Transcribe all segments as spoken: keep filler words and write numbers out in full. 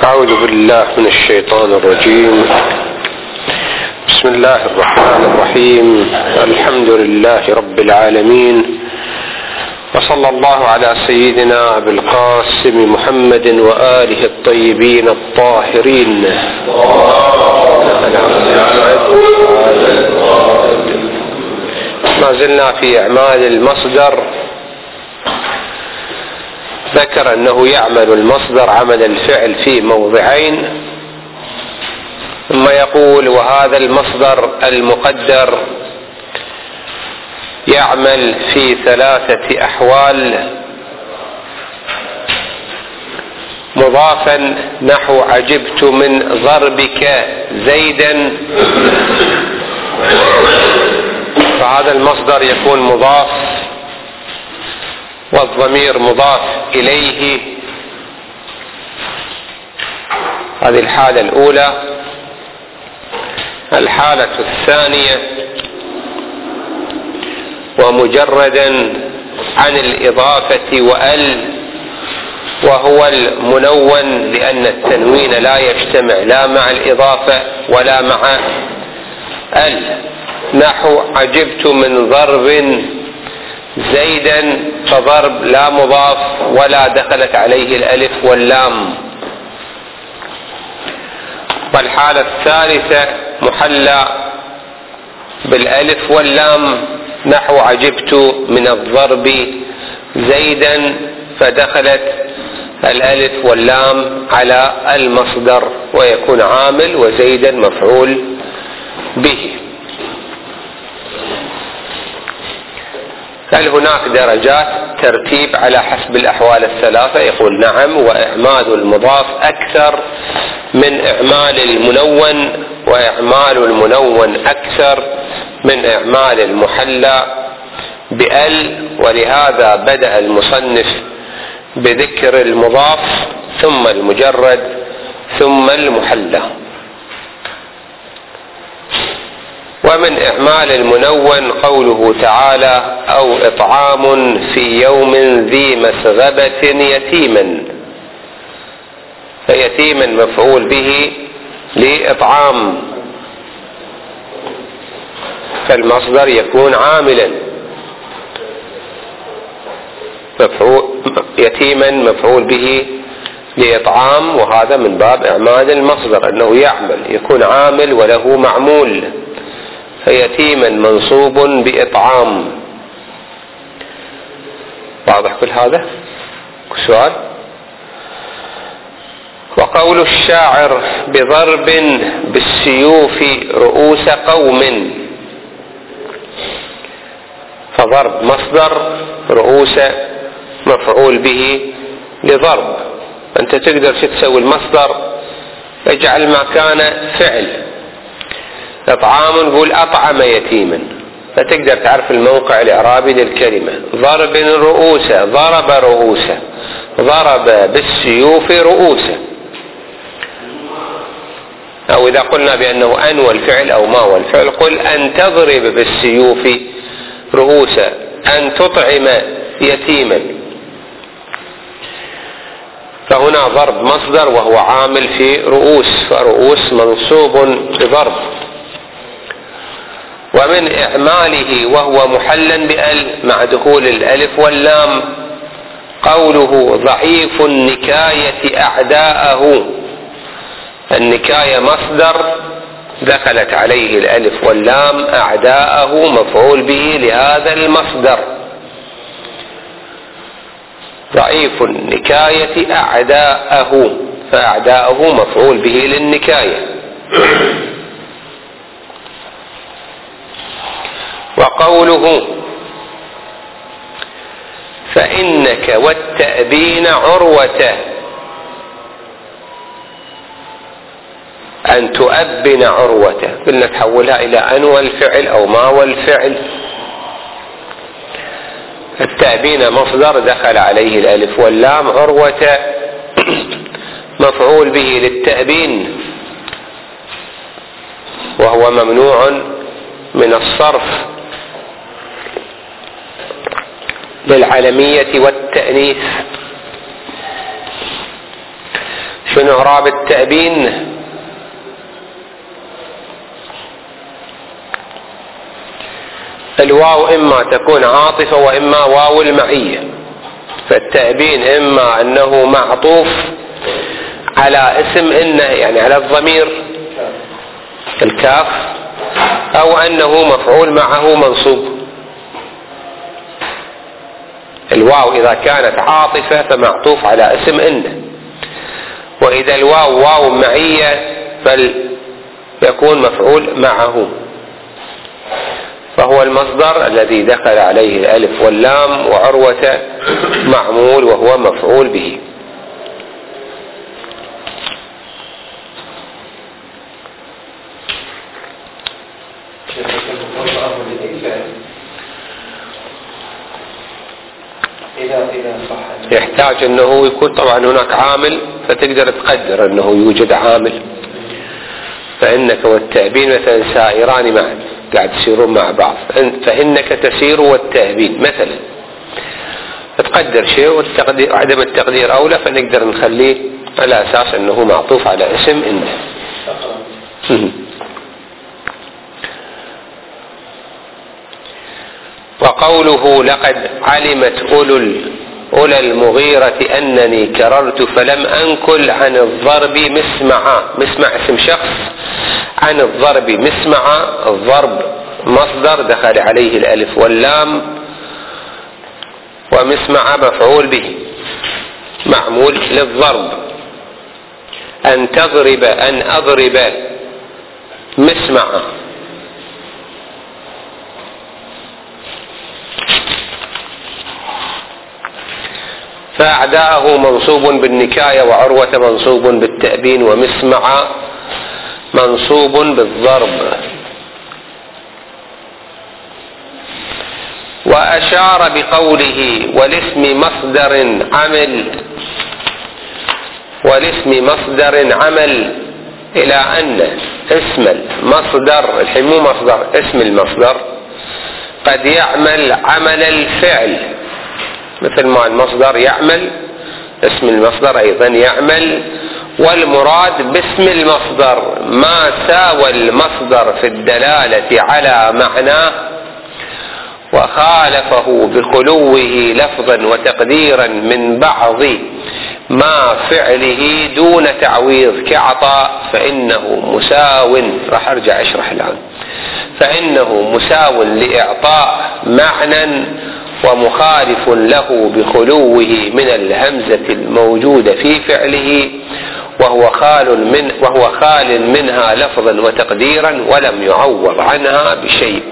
أعوذ بالله من الشيطان الرجيم. بسم الله الرحمن الرحيم. الحمد لله رب العالمين، وصلى الله على سيدنا أبي القاسم محمد وآله الطيبين الطاهرين. ما زلنا في أعمال المصدر. ذكر أنه يعمل المصدر عمل الفعل في موضعين، ثم يقول وهذا المصدر المقدر يعمل في ثلاثة أحوال: مضافا نحو عجبت من ضربك زيدا، فهذا المصدر يكون مضاف والضمير مضاف إليه. هذه الحالة الأولى. الحالة الثانية: ومجردا عن الإضافة وأل، وهو المنون لأن التنوين لا يجتمع لا مع الإضافة ولا مع أل، نحو عجبت من ضرب زيدا، فضرب لا مضاف ولا دخلت عليه الألف واللام. والحالة الثالثة محلى بالألف واللام، نحو عجبت من الضرب زيدا، فدخلت الألف واللام على المصدر ويكون عامل وزيدا مفعول به. هل هناك درجات ترتيب على حسب الأحوال الثلاثة؟ يقول نعم، وإعمال المضاف أكثر من إعمال المنون، وإعمال المنون أكثر من إعمال المحلى بأل، ولهذا بدأ المصنف بذكر المضاف ثم المجرد ثم المحلى. ومن إعمال المنون قوله تعالى أو إطعام في يوم ذي مسغبة يتيما، فيتيما مفعول به لإطعام، فالمصدر يكون عاملا. مفعول يتيما مفعول به لإطعام، وهذا من باب إعمال المصدر أنه يعمل، يكون عامل وله معمول. فيتيما منصوب بإطعام. واضح كل هذا؟ سؤال؟ وقول الشاعر بضرب بالسيوف رؤوس قوم، فضرب مصدر، رؤوس مفعول به لضرب. أنت تقدر تسوي المصدر اجعل ما كان فعل. إطعام نقول أطعم يتيما، فتقدر تعرف الموقع الإعرابي للكلمة. ضرب رؤوسه، ضرب رؤوسه، ضرب بالسيوف رؤوسه. أو إذا قلنا بأنه أن والفعل أو ما والفعل، قل أن تضرب بالسيوف رؤوسه، أن تطعم يتيما. فهنا ضرب مصدر وهو عامل في رؤوس، فرؤوس منصوب بضرب. ومن إعماله وهو محلا بأل مع دخول الألف واللام قوله ضعيف النكاية أعداءه. النكاية مصدر دخلت عليه الألف واللام، أعداءه مفعول به لهذا المصدر. ضعيف النكاية أعداءه، فأعداءه مفعول به للنكاية. وقوله فإنك والتأبين عروة، أن تؤبن عروة، قلنا تحولها إلى أن والفعل أو ما والفعل. التأبين مصدر دخل عليه الألف واللام، عروة مفعول به للتأبين وهو ممنوع من الصرف للعلمية والتأنيث. شنو إعراب التأبين؟ الواو إما تكون عاطفة وإما واو المعية. فالتأبين إما أنه معطوف على اسم إنه يعني على الضمير الكاف، أو أنه مفعول معه منصوب. الواو إذا كانت عاطفة فمعطوف على اسم إنه، وإذا الواو واو معية فيكون مفعول معه. فهو المصدر الذي دخل عليه الألف واللام، وعروة معمول وهو مفعول به. يحتاج أنه يكون طبعا هناك عامل، فتقدر تقدر أنه يوجد عامل. فإنك والتأبين مثلا سائران معا، قاعد تسيرون مع بعض، فإنك تسير والتأبين مثلا، تقدر شيء والتقدير عدم التقدير أولى، فنقدر نخليه على أساس أنه معطوف على اسم إنه. وقوله لقد علمت أولو أولى المغيرة أنني كررت فلم أنكل عن الضرب مسمعا. مسمع اسم شخص، عن الضرب مسمعا. الضرب مصدر دخل عليه الألف واللام، ومسمع مفعول به معمول للضرب. أن تضرب، أن أضرب مسمعا. فأعداءه منصوب بالنكاية، وعروة منصوب بالتأبين، ومسمع منصوب بالضرب. وأشار بقوله والاسم مصدر عمل والاسم مصدر عمل إلى أن اسم المصدر، الحين مو مصدر، اسم المصدر قد يعمل عمل الفعل، مثل ما المصدر يعمل اسم المصدر أيضا يعمل. والمراد باسم المصدر ما ساوى المصدر في الدلالة على معناه وخالفه بخلوه لفظا وتقديرا من بعض ما فعله دون تعويض كعطاء، فإنه مساو. راح أرجع أشرح الآن. فإنه مساو لإعطاء معنى ومخالف له بخلوه من الهمزة الموجودة في فعله، وهو خال من وهو خال منها لفظا وتقديرا، ولم يعوض عنها بشيء.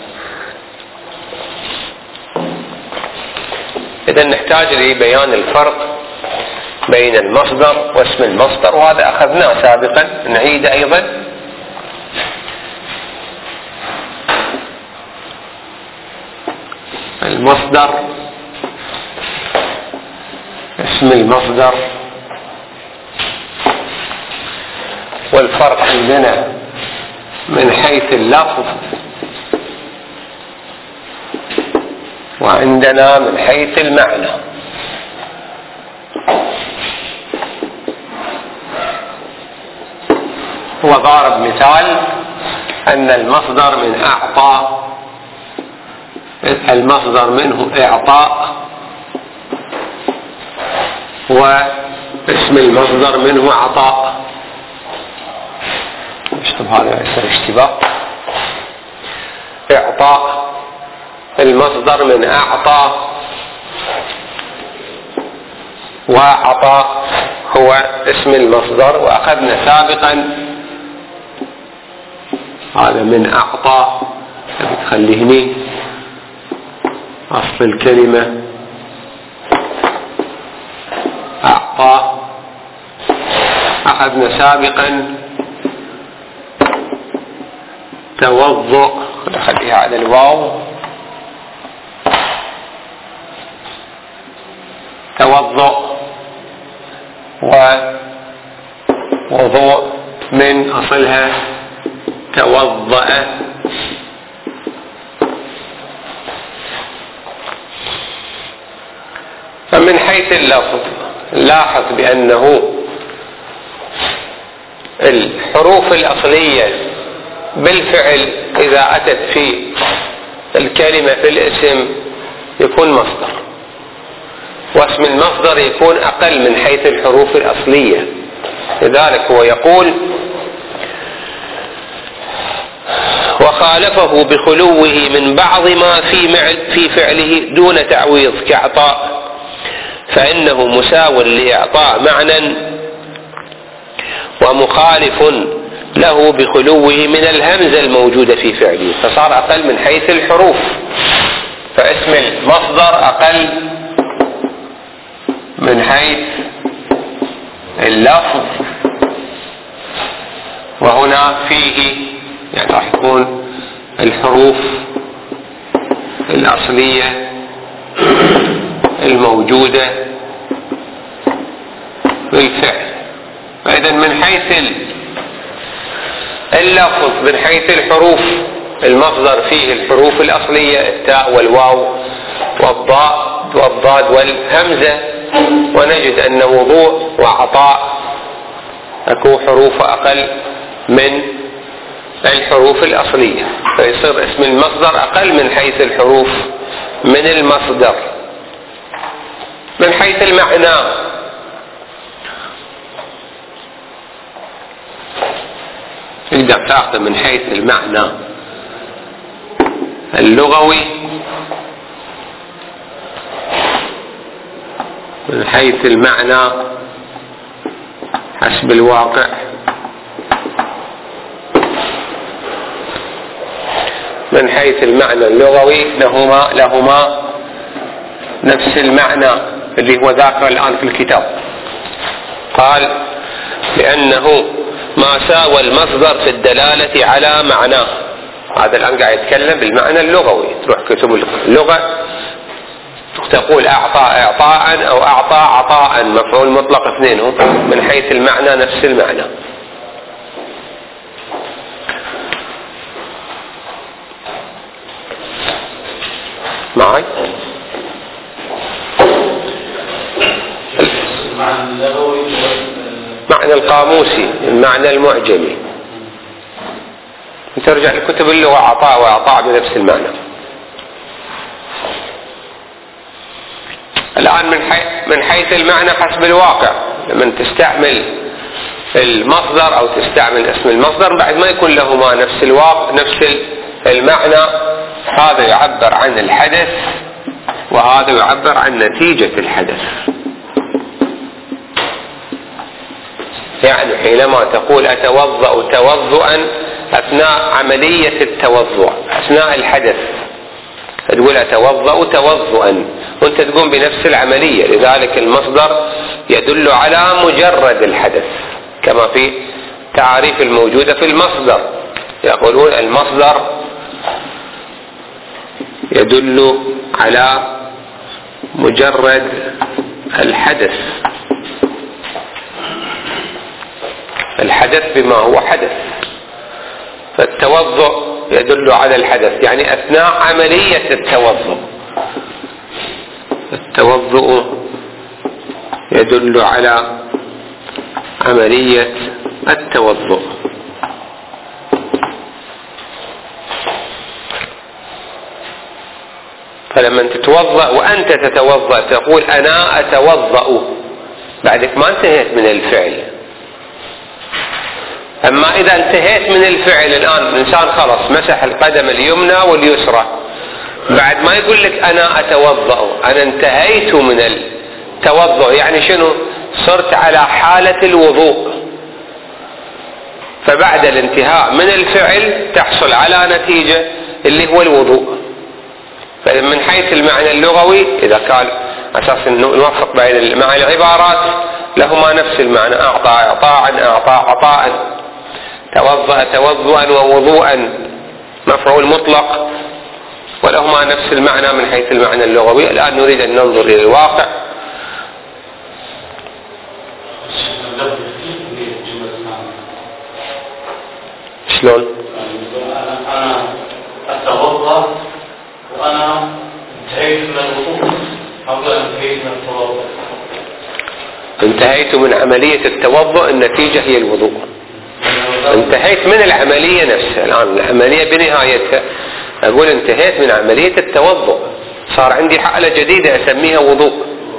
إذا نحتاج لبيان الفرق بين المصدر واسم المصدر، وهذا أخذناه سابقا، نعيد أيضا. المصدر، اسم المصدر، والفرق عندنا من حيث اللفظ وعندنا من حيث المعنى. هو ضارب مثال أن المصدر من أعطى، المصدر منه إعطاء، واسم المصدر منه عطاء. اشتب هذا يصير اشتباه. إعطاء المصدر من أعطى، وعطاء هو اسم المصدر. وأخذنا سابقا هذا من أعطى، بتخليهني أصل الكلمة أعطى. أخذنا سابقا توضؤ، نخليها على الواو، توضؤ ووضوء من أصلها توضأ. فمن حيث اللفظ لاحظ بأنه الحروف الأصلية بالفعل إذا أتت في الكلمة في الاسم يكون مصدر، واسم المصدر يكون أقل من حيث الحروف الأصلية. لذلك هو يقول: وخالفه بخلوه من بعض ما في فعله دون تعويض كإعطاء، فإنه مساو لإعطاء معنى ومخالف له بخلوه من الهمزة الموجودة في فعله، فصار أقل من حيث الحروف. فاسم المصدر أقل من حيث اللفظ، وهنا فيه يعني راح يكون الحروف الأصلية الموجودة بالفعل. فإذا من حيث اللفظ من حيث الحروف المصدر فيه الحروف الأصلية التاء والواو والضاء والضاد والهمزة، ونجد أن وضوء وعطاء أكو حروف أقل من الحروف الأصلية، فيصير اسم المصدر أقل من حيث الحروف من المصدر. من حيث المعنى تقدر تأخذ من حيث المعنى اللغوي، من حيث المعنى حسب الواقع من حيث المعنى اللغوي لهما لهما نفس المعنى اللي هو ذاكر الآن في الكتاب. قال: لأنه ما ساوى المصدر في الدلالة على معناه. هذا الآن قاعد يتكلم بالمعنى اللغوي. تروح كتب اللغة تقول أعطى إعطاء أو أعطى عطاء، مفعول مطلق اثنينهم، من حيث المعنى نفس المعنى. معي؟ معنى القاموسي، المعنى المعجمي. ترجع لكتب اللغة عطاء وعطاء بنفس المعنى. الآن من حيث من حيث المعنى حسب الواقع، لما تستعمل المصدر أو تستعمل اسم المصدر بعد ما يكون لهما نفس الواقع نفس المعنى، هذا يعبر عن الحدث وهذا يعبر عن نتيجة الحدث. يعني حينما تقول أتوضأ توضؤا أثناء عملية التوضؤ أثناء الحدث، تقول أتوضأ توضؤا وأنت تقوم بنفس العملية، لذلك المصدر يدل على مجرد الحدث، كما في تعريف الموجودة في المصدر يقولون المصدر يدل على مجرد الحدث، الحدث بما هو حدث. فالتوضؤ يدل على الحدث، يعني أثناء عملية التوضؤ. التوضؤ يدل على عملية التوضؤ. فلما تتوضأ وأنت تتوضأ تقول أنا أتوضأ، بعدك ما انتهيت من الفعل. أما إذا انتهيت من الفعل الآن الإنسان خلص مسح القدم اليمنى واليسرى، بعد ما يقول لك أنا أتوضأ، أنا انتهيت من التوضؤ، يعني شنو؟ صرت على حالة الوضوء. فبعد الانتهاء من الفعل تحصل على نتيجة اللي هو الوضوء. فمن حيث المعنى اللغوي إذا كان أساس نوفق بين مع العبارات لهما نفس المعنى، أعطى إعطاء أعطى عطاء، توضأ توضؤا ووضوءا مفعول مطلق، ولهما نفس المعنى من حيث المعنى اللغوي. الآن نريد أن ننظر إلى الواقع. شلون؟ أنا أتوضأ وأنا انتهيت من الوضوء، أقول انتهيت من التوضؤ. انتهيت من عملية التوضؤ، النتيجة هي الوضوء. انتهيت من العملية نفسها. الآن العملية بنهايتها أقول انتهيت من عملية التوضؤ، صار عندي حالة جديدة أسميها وضوء.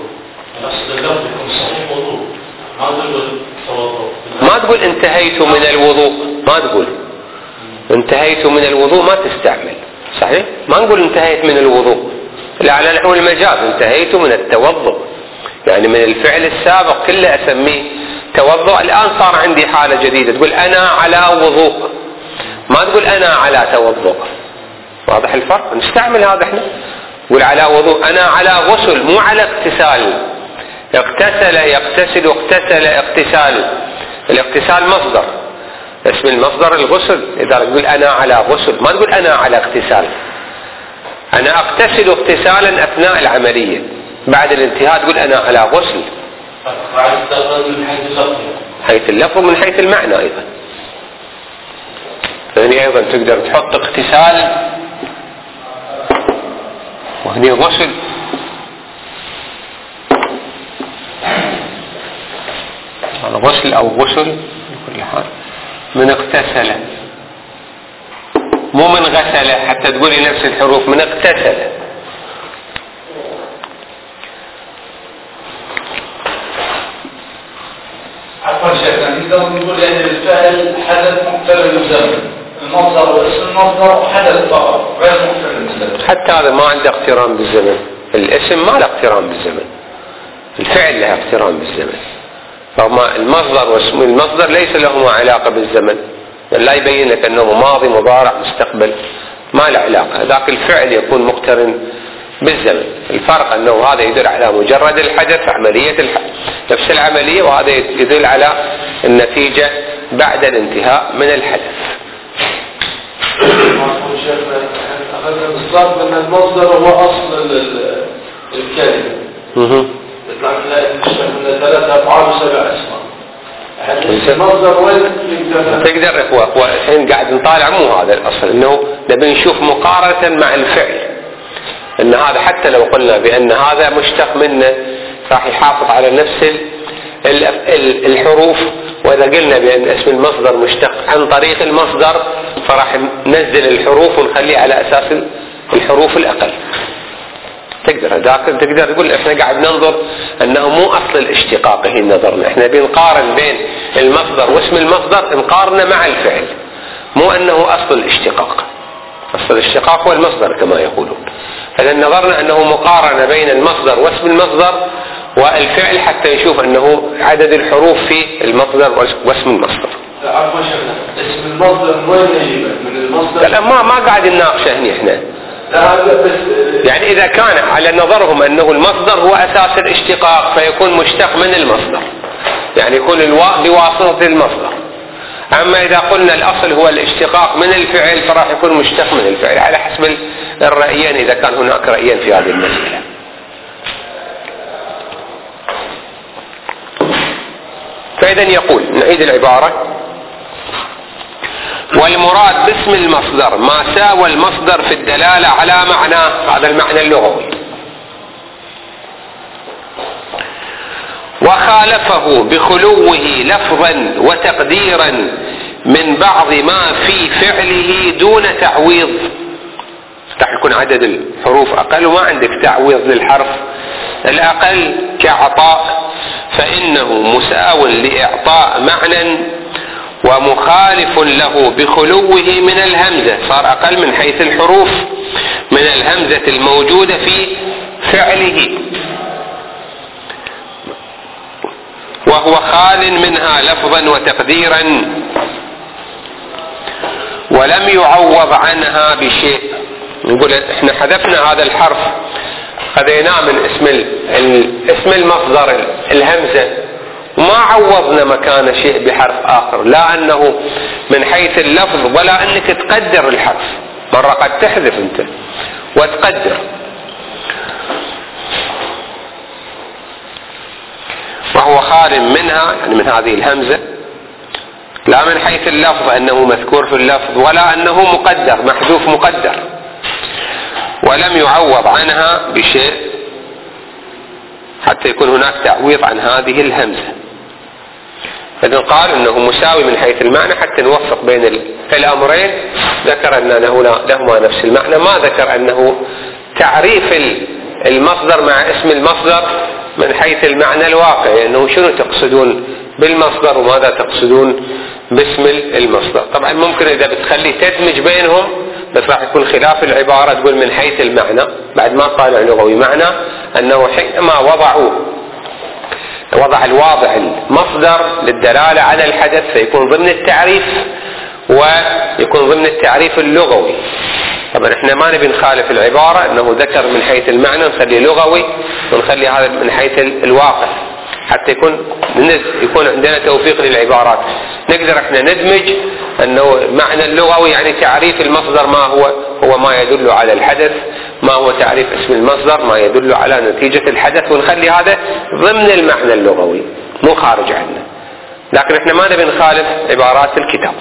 ما تقول انتهيت من الوضوء، ما تقول انتهيت من الوضوء، ما تستعمل صحيح. ما نقول انتهيت من الوضوء، لا على نحو المجاز. انتهيت من التوضؤ، يعني من الفعل السابق كله أسميه توضؤ. الآن صار عندي حالة جديدة، تقول أنا على وضوء، ما تقول أنا على توضؤ. واضح الفرق؟ نستعمل هذا احنا، نقول على وضوء، أنا على غسل، مو على اغتسال. اغتسل يغتسل، اغتسل اغتسال. الاغتسال مصدر، اسم المصدر الغسل. إذا تقول أنا على غسل، ما تقول أنا على اغتسال. أنا أغتسل اغتسالا أثناء العملية، بعد الانتهاء تقول أنا على غسل. من حيث اللفظ، حيث اللفظ من حيث المعنى أيضا. يعني أيضا تقدر تحط اغتسال وهني غسل. غسل أو غسل بكل حال. من اغتسل، مو من غسل حتى تقولي نفس الحروف، من اغتسل. عفوا شيخنا، إذا نقول يعني الفعل حدث مقترن بالزمن، المصدر واسم المصدر حدث فقط غير مقترن بالزمن. حتى هذا ما عنده اقتران بالزمن، الاسم ما له اقتران بالزمن، الفعل له اقتران بالزمن. فما المصدر واسم المصدر ليس لهما علاقة بالزمن، لا يبين لك أنه ماضي مضارع مستقبل، ما له علاقة. ذاك الفعل يكون مقترن بالزمن. الفرق أنه هذا يدل على مجرد الحدث، عملية الحدث نفس العملية، وهذا يدل على النتيجة بعد الانتهاء من الحدث. أخذنا بالضبط أن المصدر هو أصل الكلمة. لكن لا يشتغل من ثلاثة أفعال وسبع أسماء. المصدر وين تقدر إخوة الحين قاعد نطالع مو هذا الأصل، إنه نبي نشوف مقارنة مع الفعل، إن هذا حتى لو قلنا بأن هذا مشتق منه راح يحافظ على نفس الحروف، وإذا قلنا بأن اسم المصدر مشتق عن طريق المصدر فراح ننزل الحروف ونخليه على أساس الحروف الأقل. تقدر ذاك تقدر تقول احنا قاعد ننظر انه مو اصل الاشتقاق هي نظرنا، احنا بنقارن بين المصدر واسم المصدر نقارنه مع الفعل، مو انه اصل الاشتقاق. اصل الاشتقاق هو المصدر كما يقولون. فاذا نظرنا انه مقارنه بين المصدر واسم المصدر والفعل حتى نشوف انه عدد الحروف في المصدر واسم المصدر. عفوا شيخنا، اسم المصدر وين يجيبه؟ من المصدر؟ لا ما ما قاعد نناقشه هنا احنا. يعني إذا كان على نظرهم أنه المصدر هو أساس الاشتقاق فيكون مشتق من المصدر، يعني يكون الواء بواسطة المصدر. أما إذا قلنا الأصل هو الاشتقاق من الفعل فراح يكون مشتق من الفعل، على حسب الرأيين إذا كان هناك رأيين في هذه المسألة. فإذا يقول نعيد العبارة: والمراد باسم المصدر ما ساوى المصدر في الدلالة على معناه، هذا المعنى اللغوي، وخالفه بخلوه لفظا وتقديرا من بعض ما في فعله دون تعويض. راح يكون عدد الحروف أقل وما عندك تعويض للحرف الأقل كعطاء، فإنه مساو لإعطاء معنى ومخالف له بخلوه من الهمزة، صار أقل من حيث الحروف من الهمزة الموجودة في فعله، وهو خال منها لفظا وتقديرا ولم يعوض عنها بشيء. نقول احنا حذفنا هذا الحرف، خذيناه من اسم اسم المصدر الهمزة وما عوضنا مكان شيء بحرف آخر، لا أنه من حيث اللفظ ولا أنك تقدر الحرف. مرة قد تحذف أنت وتقدر، وهو خال منها يعني من هذه الهمزة، لا من حيث اللفظ أنه مذكور في اللفظ ولا أنه مقدر محذوف مقدر، ولم يعوض عنها بشيء حتى يكون هناك تعويض عن هذه الهمزة. إذن قال أنه مساوي من حيث المعنى حتى نوفق بين الأمرين. ذكر أن لهما نفس المعنى، ما ذكر أنه تعريف المصدر مع اسم المصدر من حيث المعنى الواقعي، أنه شنو تقصدون بالمصدر وماذا تقصدون باسم المصدر. طبعا ممكن إذا بتخلي تدمج بينهم بس راح يكون خلاف العبارة، تقول من حيث المعنى بعد ما طالع لغوي، معنى أنه حينما وضعوا وضع الواضع المصدر للدلالة على الحدث فيكون ضمن التعريف ويكون ضمن التعريف اللغوي. طبعا احنا ما نبي نخالف العبارة انه ذكر من حيث المعنى نخلي لغوي ونخلي هذا من حيث الواقع حتى يكون يكون عندنا توفيق للعبارات. نقدر احنا ندمج انه معنى اللغوي يعني تعريف المصدر ما هو هو ما يدل على الحدث، ما هو تعريف اسم المصدر ما يدل على نتيجة الحدث، ونخلي هذا ضمن المعنى اللغوي مو خارج عنه. لكن احنا ما نبي نخالف عبارات الكتاب.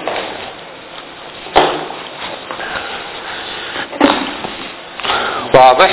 واضح؟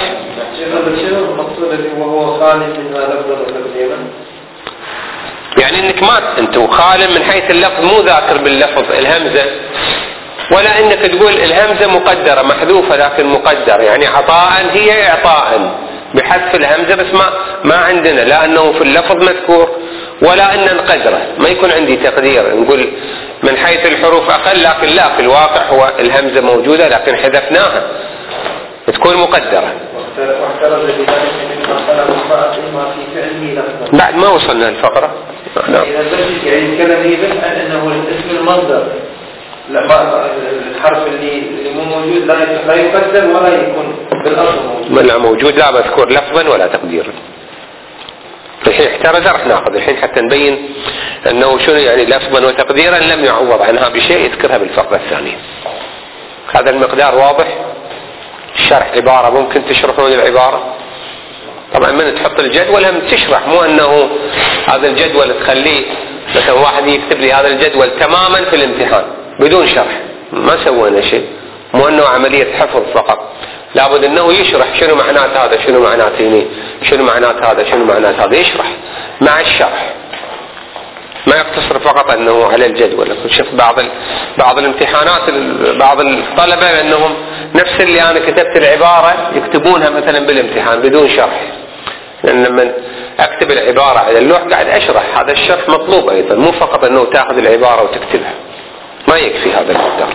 وهو خالي من لفظ تقريبا، يعني انك ما انت خالي من حيث اللفظ، مو ذاكر باللفظ الهمزة، ولا انك تقول الهمزة مقدرة محذوفة لكن مقدر، يعني عطاء هي اعطاء بحذف الهمزة، بس ما ما عندنا لا انه في اللفظ مذكور ولا ان نقدره، ما يكون عندي تقدير نقول من حيث الحروف اقل، لكن لا في الواقع هو الهمزة موجودة لكن حذفناها تكون مقدرة. واحترز بذلك مما خلق ما في فعله لفظا. بعد ما وصلنا الفقرة. إذا يعني الكلام يبين أنه اسم المصدر لا الحرف اللي اللي مو موجود لا لا يقدر ولا يكون بالأصل موجود. لا موجود لا مذكور لفظا ولا تقديرا. الحين احترز راح ناخذ الحين حتى نبين أنه شنو يعني لفظا وتقديرا لم يعوض عنها بشيء، يذكرها بالفقرة الثانية. هذا المقدار واضح؟ شرح عبارة ممكن تشرحون العبارة. طبعا من تحط الجدول هم تشرح، مو انه هذا الجدول تخليه مثلا واحد يكتب لي هذا الجدول تماما في الامتحان بدون شرح، ما سوينا شيء، مو انه عملية حفظ فقط، لابد انه يشرح شنو معنات هذا شنو معنات هنا شنو معنات هذا شنو معنات هذا، يشرح مع الشرح، ما يقتصر فقط انه على الجدول. شوف بعض بعض الامتحانات بعض الطلبة انهم نفس اللي انا كتبت العبارة يكتبونها مثلا بالامتحان بدون شرح، لان لما اكتب العبارة على اللوح قاعد اشرح، هذا الشرح مطلوب ايضا، مو فقط انه تاخذ العبارة وتكتبها، ما يكفي هذا المقدار.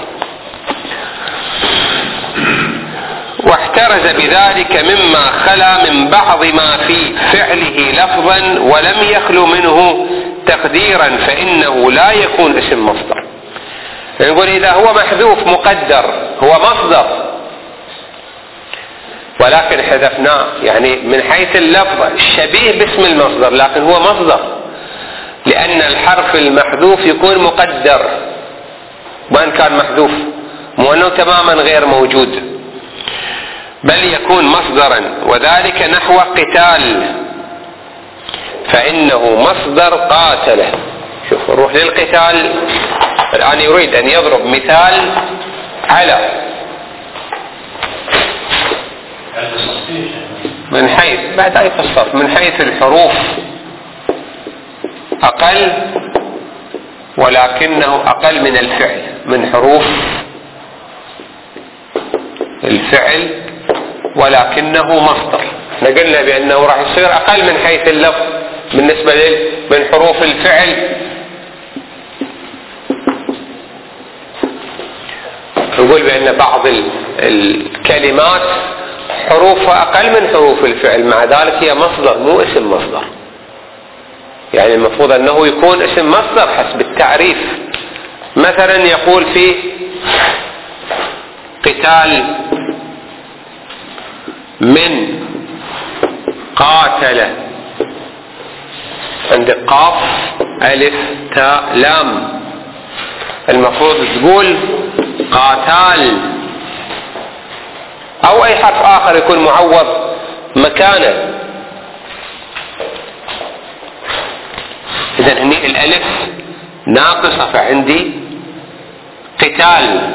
واحترز بذلك مما خلا من بعض ما في فعله لفظا ولم يخلو منه تقديرا فإنه لا يكون اسم مصدر. نقول إذا هو محذوف مقدر هو مصدر ولكن حذفناه، يعني من حيث اللفظ شبيه باسم المصدر لكن هو مصدر، لأن الحرف المحذوف يكون مقدر وإن كان محذوف، مو أنه تماما غير موجود، بل يكون مصدرا، وذلك نحو قتال فإنه مصدر قاتله. شوف نروح للقتال الآن، يريد أن يضرب مثال على من حيث بعد أي فصل من حيث الحروف أقل ولكنه أقل من الفعل، من حروف الفعل ولكنه مصدر. نقلنا بأنه راح يصير أقل من حيث اللفظ بالنسبة من حروف الفعل، نقول بأن بعض الكلمات حروفها أقل من حروف الفعل، مع ذلك هي مصدر مو اسم مصدر، يعني المفروض أنه يكون اسم مصدر حسب التعريف. مثلا يقول في قتال من قاتل، عندك قاف ألف تاء لام، المفروض تقول قاتال أو أي حرف آخر يكون معوض مكانه. إذن هني الألف ناقصة فعندي قتال،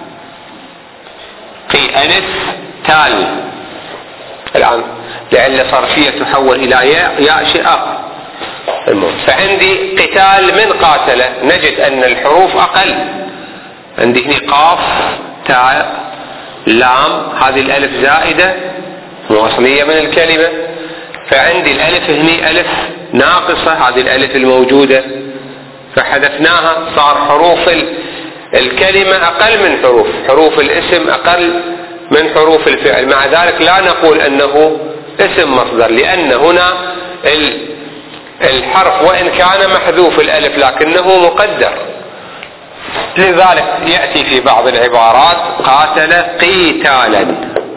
قي ألف تال، الآن لعل صرفية تحول إلى ياء ياء شيء آخر، الموت. فعندي قتال من قاتل نجد أن الحروف أقل. عندي هنا قاف تاء لام، هذه الألف زائدة مو أصلية من الكلمة، فعندي الألف هنا ألف ناقصة، هذه الألف الموجودة فحذفناها، صار حروف الكلمة أقل من حروف حروف الاسم أقل من حروف الفعل. مع ذلك لا نقول أنه اسم مصدر، لأن هنا الحرف وإن كان محذوف الألف لكنه مقدر. لذلك يأتي في بعض العبارات قاتل قيتالا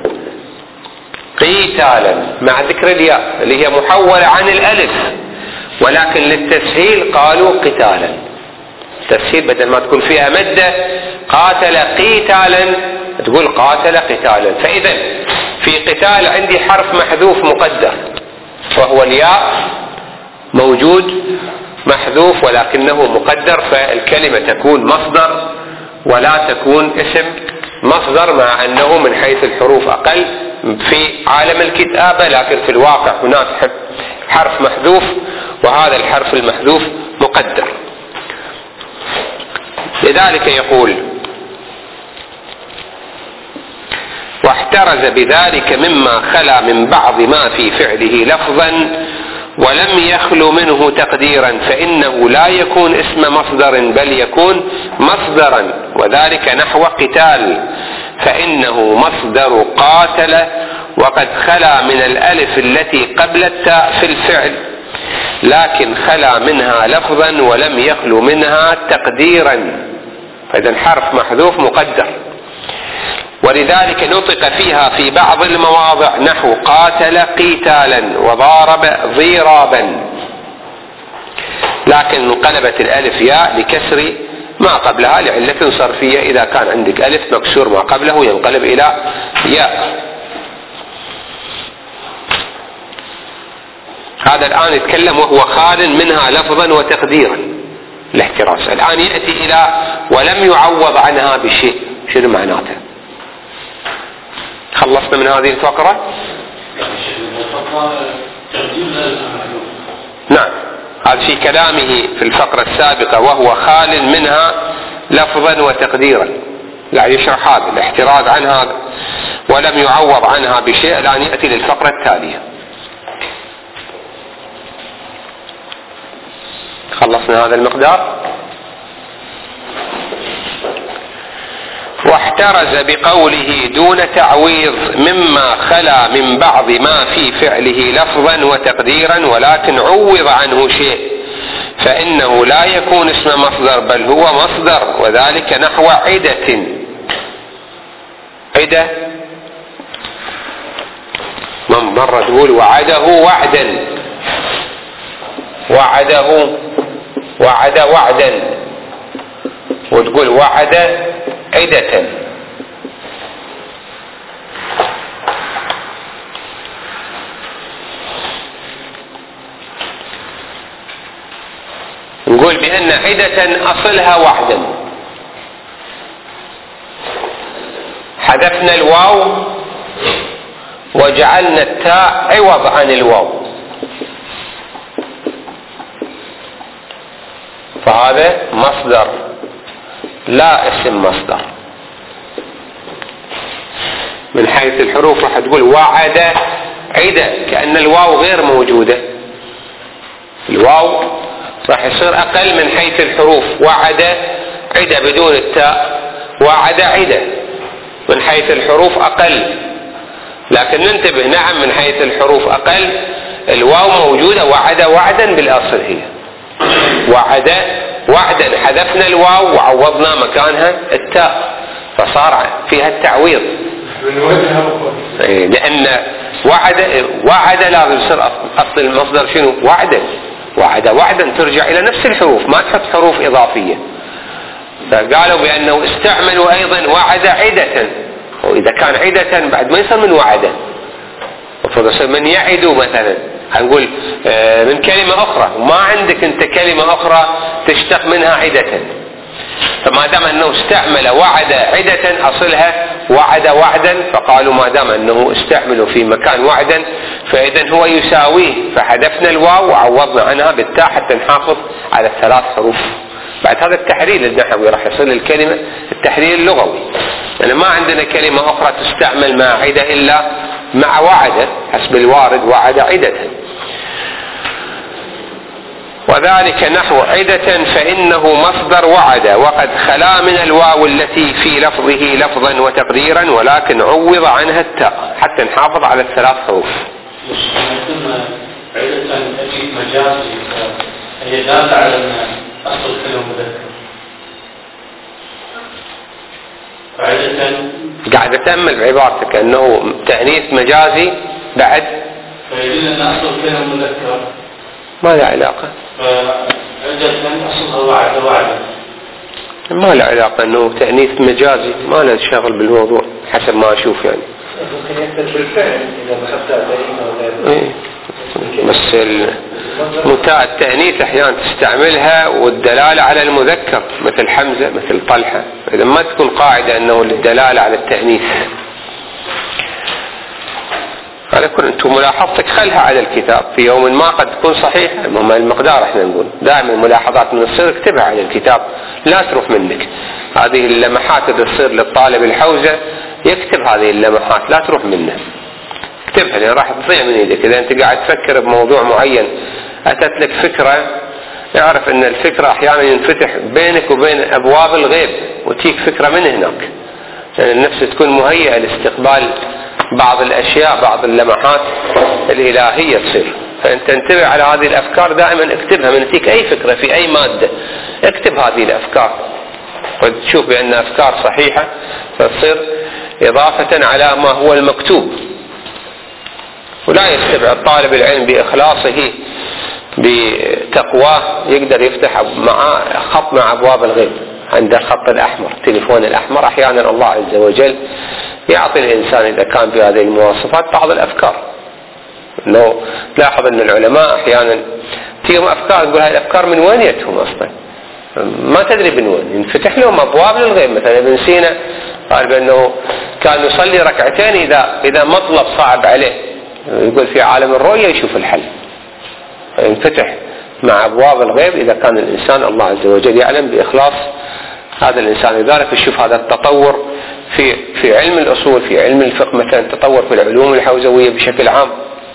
قيتالا مع ذكر الياء اللي هي محولة عن الألف، ولكن للتسهيل قالوا قتالا، تسهيل بدل ما تكون فيها مدة قاتل قيتالا تقول قاتل قتالا. فإذا في قتال عندي حرف محذوف مقدر وهو الياء موجود محذوف ولكنه مقدر، فالكلمة تكون مصدر ولا تكون اسم مصدر، مع أنه من حيث الحروف أقل في عالم الكتابة، لكن في الواقع هناك حرف محذوف وهذا الحرف المحذوف مقدر. لذلك يقول واحترز بذلك مما خلا من بعض ما في فعله لفظا ولم يخل منه تقديرا، فإنه لا يكون اسم مصدر بل يكون مصدرا، وذلك نحو قتال فإنه مصدر قاتل وقد خلا من الألف التي قبل التاء في الفعل، لكن خلا منها لفظا ولم يخل منها تقديرا، فإذا حرف محذوف مقدر. ولذلك نطق فيها في بعض المواضع نحو قاتل قيتالا وضارب ضرابا، لكن انقلبت الألف ياء لكسر ما قبلها لعلة صرفية. إذا كان عندك ألف مكسور ما قبله ينقلب إلى ياء. هذا الآن يتكلم وهو خال منها لفظا وتقديرا الاحتراز. الآن يأتي إلى ولم يعوض عنها بشيء. شنو معناته؟ خلصنا من هذه الفقرة. نعم، هذا في كلامه في الفقرة السابقة وهو خال منها لفظا وتقديرا، لا يشرح هذا الاحتراز عن هذا ولم يعوض عنها بشيء. الآن يأتي للفقرة التالية. خلصنا هذا المقدار. واحترز بقوله دون تعويض مما خلا من بعض ما في فعله لفظا وتقديرا ولكن عوض عنه شيء، فإنه لا يكون اسم مصدر بل هو مصدر، وذلك نحو عدة. عدة من مرة تقول وعده وعدا، وعده وعد وعدا، وتقول وعد عدة. نقول بأن عدة أصلها وحدا، حذفنا الواو وجعلنا التاء عوض عن الواو، فهذا مصدر لا اسم مصدر. من حيث الحروف راح تقول وعد عدة كأن الواو غير موجودة، الواو راح يصير أقل من حيث الحروف. وعد عدة بدون التاء، وعد عدة من حيث الحروف أقل، لكن ننتبه نعم من حيث الحروف أقل، الواو موجودة. وعد وعدا بالأصل هي وعد وعدا، حذفنا الواو وعوضنا مكانها التاء فصار فيها التعويض، لأن وعد وعد لازم يصير أصل المصدر شنو؟ وعدا. وعد وعدا ترجع إلى نفس الحروف، ما تحط حروف إضافية. فقالوا بأنه استعملوا أيضا وعد عدة، وإذا كان عدة بعد ما يصير من وعدا، فيصير من يعد مثلا، هنقول من كلمة أخرى، وما عندك أنت كلمة أخرى تشتق منها عدة، فما دام أنه استعمل وعد عدة أصلها وعد وعدا، فقالوا ما دام أنه استعملوا في مكان وعدا فإذا هو يساويه، فحذفنا الواو وعوضنا عنها بالتاء حتى نحافظ على الثلاث حروف. بعد هذا التحرير النحوي راح يصير الكلمة التحرير اللغوي، يعني ما عندنا كلمة أخرى تستعمل مع عدة إلا مع وعد، حسب الوارد وعد عدة. وذلك نحو عدة فإنه مصدر وعد وقد خلا من الواو التي في لفظه لفظا وتقديرا، ولكن عوض عنها التاء حتى نحافظ على الثلاث حروف. عدة تأتي مجازي هي دالة على أن أصل كلمة مذكر. عدة قاعد أتأمل بعبارتك أنه تأنيث مجازي بعد، فيدل أن أصل كلمة مذكر ما له علاقة. فعدة أصلها وعد وعد، ما له علاقة أنه تأنيث مجازي، ما له شغل بالموضوع حسب ما أشوف يعني. ممكن يكتب بالفعل إذا أخذتها دائما ولا بس متاع التأنيث أحيانا تستعملها والدلالة على المذكر مثل حمزة مثل طلحة، إذا ما تكون قاعدة أنه للدلالة على التأنيث. على كل أنتم ملاحظتك خلها على الكتاب في يوم ما قد تكون صحيحة، ما المقدار احنا نقول دائما ملاحظات من الصير اكتبها على الكتاب لا تروح منك. هذه اللمحات اللي تصير للطالب الحوزة يكتب هذه اللمحات لا تروح منه، اكتبها لأن راح تضيع من يدك. إذا أنت قاعد تفكر بموضوع معين أتت لك فكرة، اعرف أن الفكرة أحيانا ينفتح بينك وبين أبواب الغيب وتيك فكرة من هناك، يعني النفس تكون مهيئة لاستقبال بعض الأشياء بعض اللمحات الإلهية تصير. فأنت انتبه على هذه الأفكار دائما اكتبها، من تيك أي فكرة في أي مادة اكتب هذه الأفكار وتشوف بأن أفكار صحيحة فتصير إضافة على ما هو المكتوب. ولا يستبعد طالب العلم بإخلاصه بتقواه يقدر يفتح مع خط مع أبواب الغيب. عند الخط الأحمر التليفون الأحمر أحيانا الله عز وجل يعطي الإنسان إذا كان بهذه المواصفات بعض الأفكار. إنه تلاحظ أن العلماء أحيانا تيهم أفكار تقول هاي الأفكار من وين يتهم أصلا ما تدري من وين، ينفتح لهم أبواب للغيب. مثلا ابن سينا قال بأنه كان يصلي ركعتين إذا إذا مطلب صعب عليه يقول في عالم الرؤية يشوف الحل، ينفتح مع أبواب الغيب إذا كان الإنسان الله عز وجل يعلم بإخلاص هذا الإنسان. لذلك يشوف هذا التطور في في علم الأصول في علم الفقه مثلا، تطور في العلوم الحوزوية بشكل عام.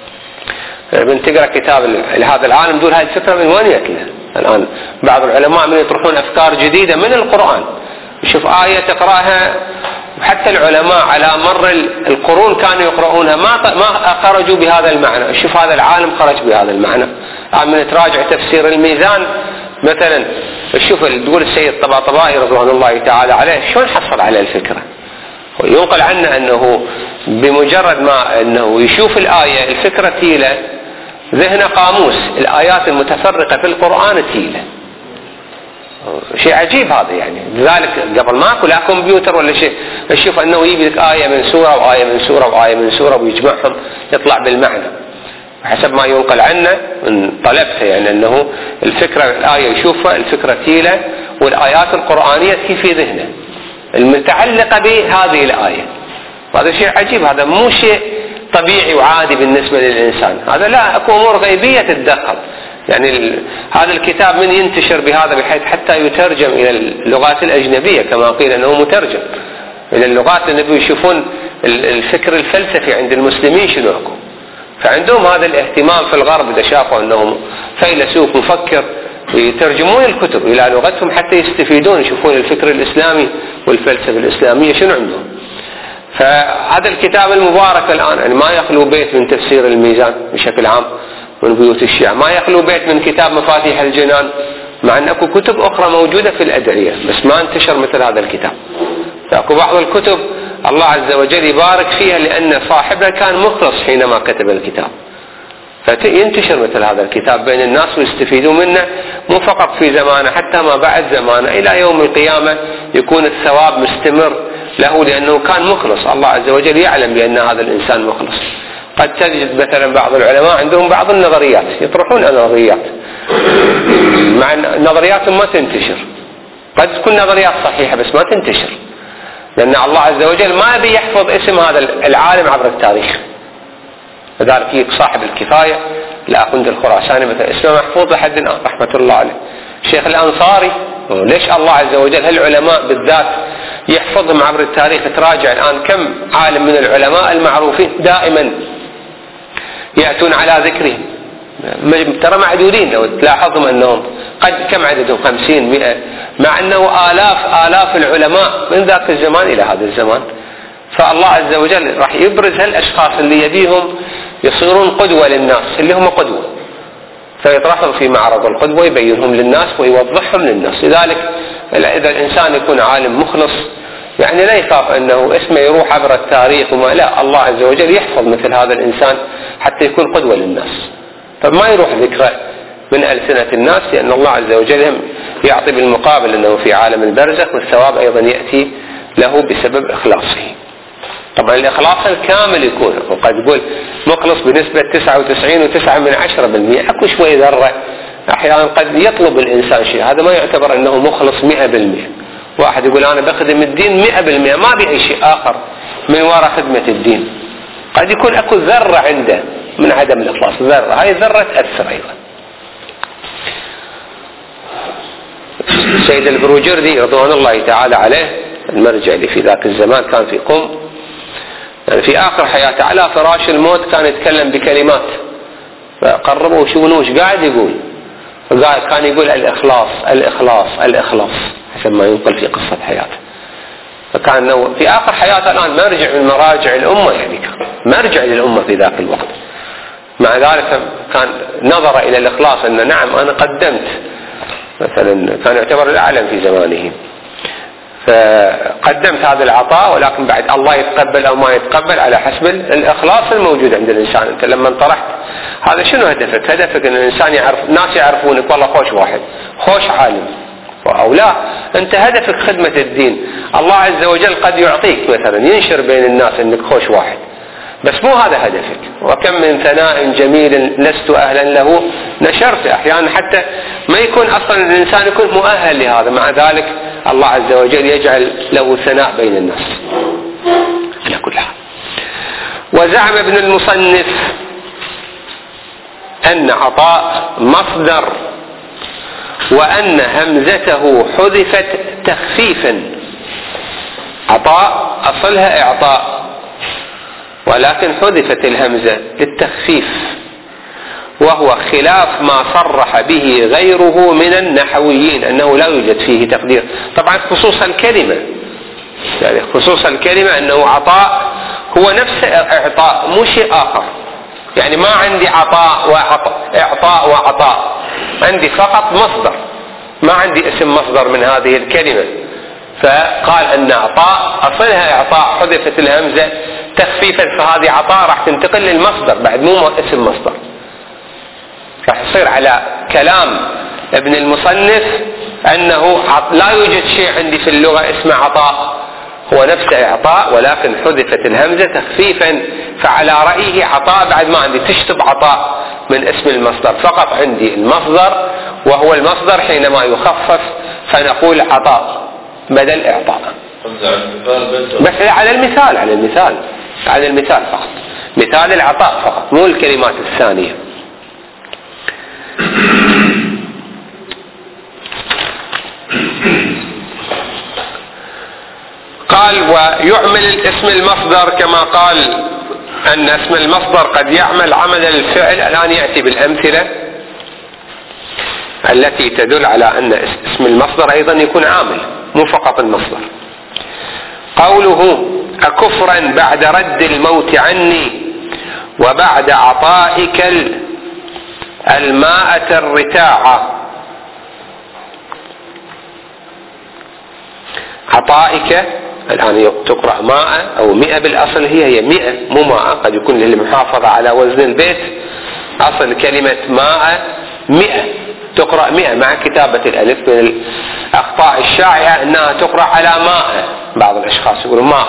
من تقرأ كتاب لهذا العالم دول هاي الفكرة من وين يأكلها. الآن بعض العلماء من يطرحون أفكار جديدة من القرآن، يشوف آية تقرأها، حتى العلماء على مر القرون كانوا يقرؤونها ما ما خرجوا بهذا المعنى. شوف هذا العالم خرج بهذا المعنى. من تراجع تفسير الميزان مثلا شوف تقول السيد طباطبائي رضوان الله تعالى عليه شلون حصل على الفكرة. وينقل عنه أنه بمجرد ما أنه يشوف الآية الفكرة تيله ذهن قاموس الآيات المتفرقة في القرآن تيله. شيء عجيب هذا يعني. لذلك قبل ما اكو لا كمبيوتر ولا شيء اشوف انه يجيب لك آية من سورة وآية من سورة وآية من سورة ويجمعهم يطلع بالمعنى حسب ما ينقل عنه من طلبته، يعني انه الفكرة الآية يشوفها الفكرة تيله والآيات القرآنية تكي في ذهنه المتعلقة بهذه الآية. وهذا شيء عجيب، هذا مو شيء طبيعي وعادي بالنسبة للإنسان. هذا لا اكو امور غيبية تتدخل. يعني هذا الكتاب من ينتشر بهذا بحيث حتى يترجم إلى اللغات الأجنبية كما قيل أنه مترجم إلى اللغات النبي. يشوفون الفكر الفلسفي عند المسلمين شنو أكو، فعندهم هذا الاهتمام في الغرب إذا شافوا أنهم فيلسوف مفكر يترجمون الكتب إلى لغتهم حتى يستفيدون يشوفون الفكر الإسلامي والفلسفة الإسلامية شنو عندهم. فهذا الكتاب المبارك الآن يعني ما يخلو بيت من تفسير الميزان بشكل عام من بيوت الشيعة، ما يخلو بيت من كتاب مفاتيح الجنان، مع أن أكو كتب أخرى موجودة في الأدعية بس ما انتشر مثل هذا الكتاب. فأكو بعض الكتب الله عز وجل يبارك فيها لأن صاحبها كان مخلص حينما كتب الكتاب، فينتشر مثل هذا الكتاب بين الناس ويستفيدوا منه مو فقط في زمانه حتى ما بعد زمانه إلى يوم القيامة يكون الثواب مستمر له لأنه كان مخلص. الله عز وجل يعلم بأن هذا الإنسان مخلص. قد تجد مثلا بعض العلماء عندهم بعض النظريات يطرحون نظريات مع نظرياتهم ما تنتشر، قد تكون نظريات صحيحة بس ما تنتشر لأن الله عز وجل ما يبي يحفظ اسم هذا العالم عبر التاريخ. لذلك يجيك صاحب الكفاية الأخوند الخراساني مثلا اسمه محفوظ لحد الآن رحمة الله عليه. الشيخ الأنصاري، ليش الله عز وجل هالعلماء بالذات يحفظهم عبر التاريخ؟ تراجع الآن كم عالم من العلماء المعروفين دائما يأتون على ذكرهم، ترى معدودين لو تلاحظهم أنهم قد كم عددهم خمسين مئة، مع أنه آلاف آلاف العلماء من ذاك الزمان إلى هذا الزمان. فالله عز وجل راح يبرز هالأشخاص اللي يبيهم يصيرون قدوة للناس اللي هم قدوة، فيطرحهم في معرض القدوة يبينهم للناس ويوضحهم للناس. لذلك إذا الإنسان يكون عالم مخلص يعني لا يخاف أنه اسمه يروح عبر التاريخ وما، لا، الله عز وجل يحفظ مثل هذا الإنسان حتى يكون قدوة للناس، فما يروح ذكره من ألسنة الناس، لأن الله عز وجل يعطي بالمقابل أنه في عالم البرزخ والثواب أيضا يأتي له بسبب إخلاصه. طبعا الإخلاص الكامل يكون، وقد يقول مخلص بنسبة تسعة وتسعين وتسعة من عشرة بالمئة، أكو شوي ذرة أحيانا قد يطلب الإنسان شيء، هذا ما يعتبر أنه مخلص مئة بالمئة. واحد يقول أنا بخدم الدين مئة بالمئة ما بأي شيء آخر من وراء خدمة الدين، قد يكون أكو ذرة عنده من عدم الإخلاص، ذرة، هاي ذرة تأثر أيضا. السيد البروجردي رضوان الله تعالى عليه المرجع اللي في ذاك الزمان كان في قم، يعني في آخر حياته على فراش الموت كان يتكلم بكلمات، فقربوا وشوفوا وش قاعد يقول، فقال كان يقول الإخلاص الإخلاص الإخلاص حسب ما ينقل في قصة حياته. فكان في آخر حياته الآن مرجع من مراجع الأمة، يعني كان مرجع للأمة في ذاك الوقت. مع ذلك كان نظر إلى الإخلاص أن نعم أنا قدمت، مثلا كان يعتبر الأعلم في زمانه، فقدمت هذا العطاء، ولكن بعد الله يتقبل أو ما يتقبل على حسب الإخلاص الموجود عند الإنسان. أنت لما انطرحت هذا شنو هدفك؟ هدفك أن الإنسان يعرف، الناس يعرفونك والله خوش واحد خوش عالم، أو لا أنت هدفك خدمة الدين. الله عز وجل قد يعطيك مثلا ينشر بين الناس أنك خوش واحد، بس مو هذا هدفك. وكم من ثناء جميل لست أهلا له نشرت، أحيانا حتى ما يكون أصلا الإنسان يكون مؤهل لهذا، مع ذلك الله عز وجل يجعل له ثناء بين الناس على كل حال. وزعم ابن المصنف أن عطاء مصدر، وأن همزته حذفت تخفيفا. عطاء أصلها إعطاء، ولكن حذفت الهمزة للتخفيف، وهو خلاف ما صرح به غيره من النحويين أنه لا يوجد فيه تقدير. طبعا خصوص الكلمة، يعني خصوص الكلمة أنه عطاء هو نفس إعطاء مو شيء آخر، يعني ما عندي عطاء وعطاء إعطاء وعطاء، عندي فقط مصدر، ما عندي اسم مصدر من هذه الكلمة. فقال أن عطاء أصلها إعطاء حذفت الهمزة تخفيفا، فهذه عطاء راح تنتقل للمصدر بعد مو اسم مصدر، راح يصير على كلام ابن المصنف أنه لا يوجد شيء عندي في اللغة اسمه عطاء، هو نفس إعطاء ولكن حذفت الهمزة تخفيفا، فعلى رأيه عطاء بعد ما عندي تشطب عطاء من اسم المصدر، فقط عندي المصدر، وهو المصدر حينما يخفف فنقول عطاء بدل إعطاء. بس على المثال على المثال على المثال فقط، مثال العطاء فقط مو الكلمات الثانية. قال ويعمل الاسم المصدر كما قال أن اسم المصدر قد يعمل عمل الفعل. الآن يأتي بالأمثلة التي تدل على أن اسم المصدر أيضا يكون عامل مو فقط المصدر. قوله أكفرا بعد رد الموت عني وبعد عطائك الماءة الرتاعة. عطائك الآن تقرأ ماء أو مئة بالأصل، هي هي مئة مو ماء، قد يكون للمحافظة على وزن البيت أصل كلمة ماء مئة، تقرأ مئة مع كتابة الألف. من الأخطاء الشائعة أنها تقرأ على ماء، بعض الأشخاص يقولون ماء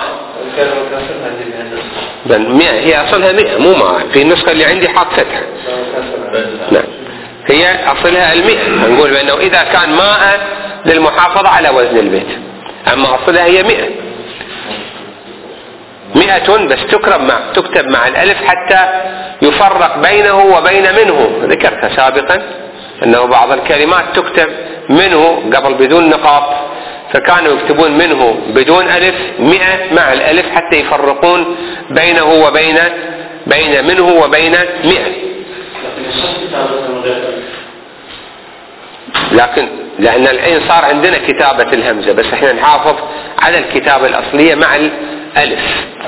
مئة، هي أصلها مئة مو ماء، في النسخة اللي عندي حاط فتحة. نعم هي أصلها المئة، نقول بأنه إذا كان ماء للمحافظة على وزن البيت، أما أصلها هي مئة. مئة بس تكتب مع تكتب مع الألف حتى يفرق بينه وبين منه. ذكرت سابقا أنه بعض الكلمات تكتب منه قبل بدون نقاط، فكانوا يكتبون منه بدون ألف مئة مع الألف حتى يفرقون بينه وبين بين منه وبين مئة. لكن لأن الحين صار عندنا كتابة الهمزة، بس احنا نحافظ على الكتابة الأصلية مع الألف.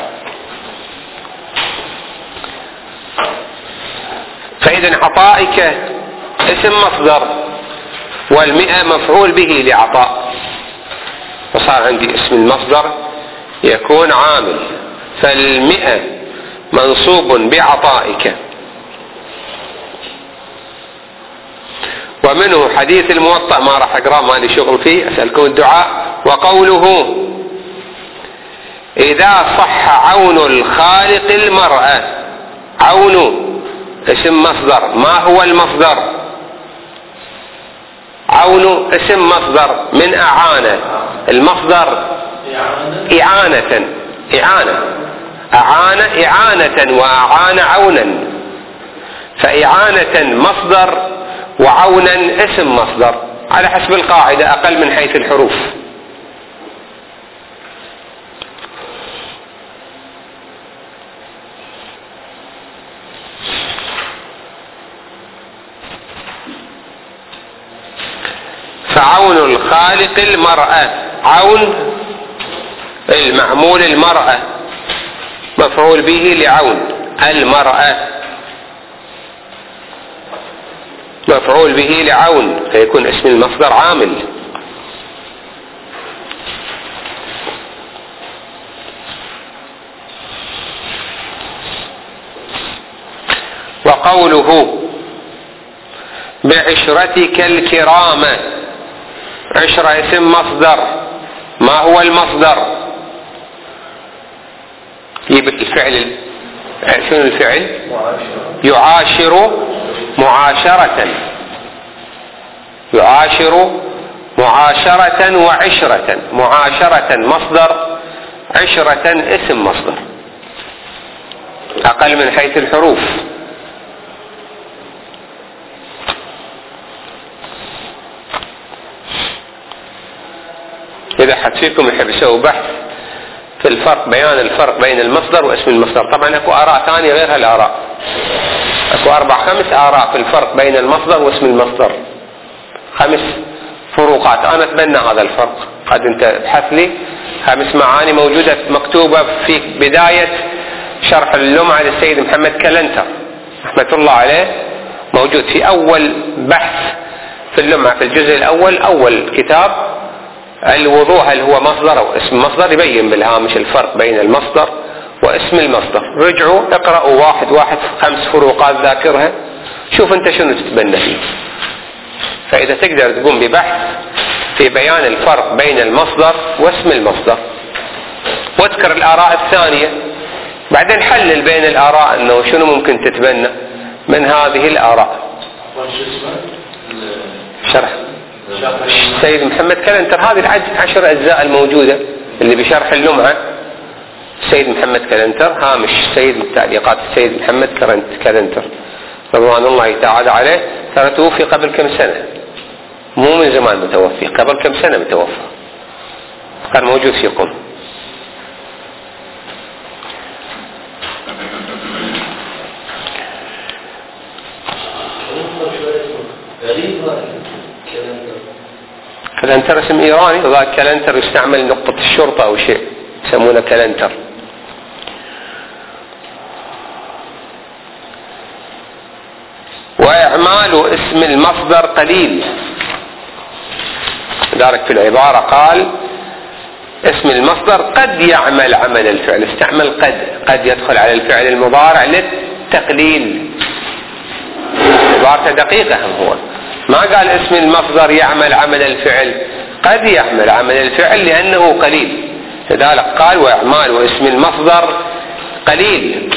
فإذا عطائك اسم مصدر، والمئة مفعول به لعطاء، وصار عندي اسم المصدر يكون عامل، فالمئة منصوب بعطائك. ومنه حديث الموطأ، ما راح أقرأ ما لي شغل فيه، أسألكم الدعاء. وقوله إذا صح عون الخالق المرأة. عون اسم مصدر، ما هو المصدر؟ عون اسم مصدر من أعانة، المصدر إعانة، إعانة أعان إعانة وأعان عونا، فإعانة مصدر وعونا اسم مصدر على حسب القاعدة، أقل من حيث الحروف. فعون الخالق المرأة، عون المعمول المرأة مفعول به لعون، المرأة مفعول به لعون، فيكون اسم المصدر عامل. وقوله بعشرتك الكرامة. عشرة اسم مصدر، ما هو المصدر؟ يجيب الفعل، شنو الفعل؟ يعاشر معاشرة، يعاشر معاشرة وعشرة. معاشرة مصدر، عشرة اسم مصدر، أقل من حيث الحروف. إذا حد فيكم يحب يسوي بحث في الفرق، بيان الفرق بين المصدر واسم المصدر، طبعا اكو آراء ثانية غير هالآراء، اكو أربع خمس آراء في الفرق بين المصدر واسم المصدر، خمس فروقات. أنا أتبنى هذا الفرق، قد أنت ابحث لي خمس معاني موجودة مكتوبة في بداية شرح اللمعة للسيد محمد كلنتر رحمة الله عليه، موجود في أول بحث في اللمعة في الجزء الأول، أول كتاب الوضوء، هل هو مصدر أو اسم مصدر، يبين بالهامش الفرق بين المصدر واسم المصدر. رجعوا اقرأوا واحد واحد خمس فروقات ذاكرها، شوف انت شنو تتبنى فيه. فإذا تقدر تقوم ببحث في بيان الفرق بين المصدر واسم المصدر، واذكر الآراء الثانية، بعدين حلل بين الآراء انه شنو ممكن تتبنى من هذه الآراء. شرح السيد محمد كلنتر، هذه العشر أجزاء الموجودة اللي بشرح اللمعة، السيد محمد كلنتر، هامش السيد تعليقات السيد محمد كلنتر رضوان الله تعالى عليه، ترى توفي قبل كم سنة، مو من زمان متوفي، قبل كم سنة متوفى، كان موجود فيكم. كلنتر اسم إيراني، وذاك كلنتر يستعمل نقطة الشرطة أو شيء يسمونه كلنتر. وإعمال اسم المصدر قليل، ذلك في العبارة قال اسم المصدر قد يعمل عمل الفعل، استعمل قد، قد يدخل على الفعل المضارع للتقليل، عبارة دقيقة. هم هو ما قال اسم المصدر يعمل عمل الفعل، قد يعمل عمل الفعل لأنه قليل، لذلك قال وإعمال اسم المصدر قليل.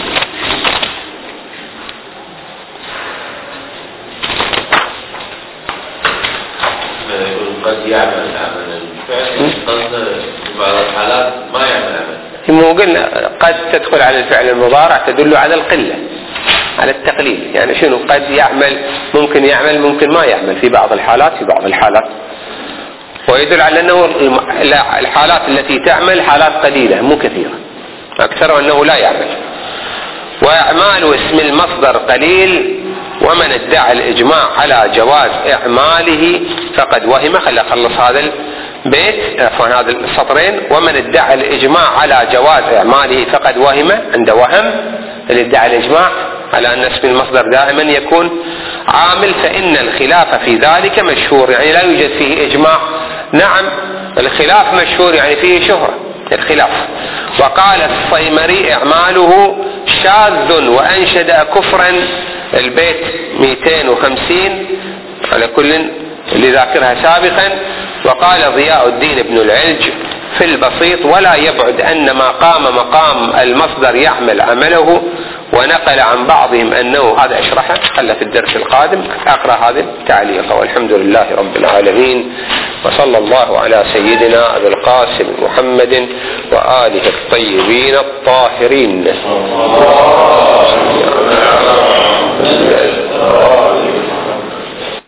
قد يعمل عمل الفعل، قد في بعض الحالات ما يعمل عمل، مو قلنا قد تدخل على الفعل المضارع تدل على القلة، على التقليل. يعني شنو؟ قد يعمل، ممكن يعمل، ممكن ما يعمل في بعض الحالات، في بعض الحالات. ويدل على أنه الحالات التي تعمل حالات قليلة مو كثيرة، أكثر أنه لا يعمل. وإعمال اسم المصدر قليل، ومن ادعى الإجماع على جواز إعماله فقد وهم. خلي أخلص هذا البيت، عفوا هذا السطرين. ومن ادعى الإجماع على جواز إعماله فقد وهم. عند وهم اللي ادعى الإجماع على أن اسم المصدر دائما يكون عامل، فإن الخلاف في ذلك مشهور، يعني لا يوجد فيه إجماع. نعم الخلاف مشهور، يعني فيه شهرة الخلاف. وقال الصيمري إعماله شاذ وأنشد كفرا، البيت مئتين وخمسين على كل اللي ذاكرها سابقا. وقال ضياء الدين بن العلج في البسيط: ولا يبعد أن ما قام مقام المصدر يعمل عمله. ونقل عن بعضهم أنه، هذا أشرحه خلى في الدرس القادم، أقرأ هذا التعليق. والحمد لله رب العالمين، وصلى الله على سيدنا أبي القاسم محمد وآله الطيبين الطاهرين.